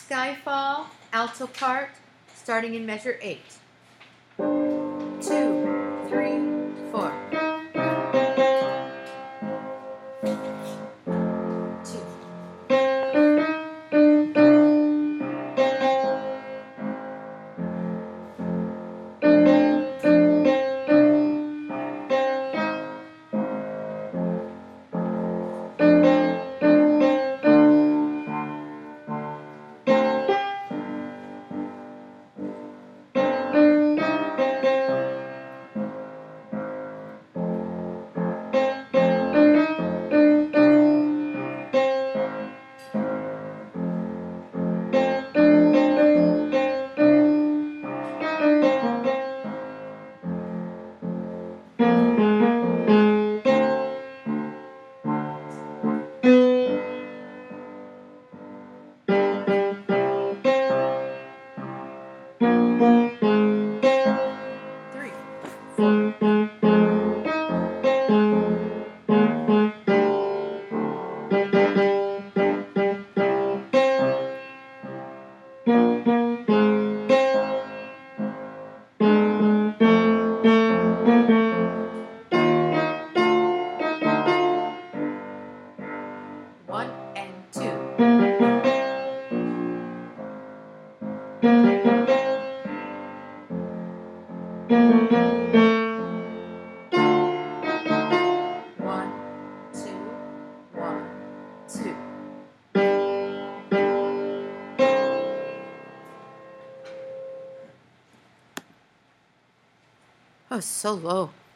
Skyfall, alto part, starting in measure 8. 2, 3, 4. 2. One and two. One, two, 1, 2. Oh, so low.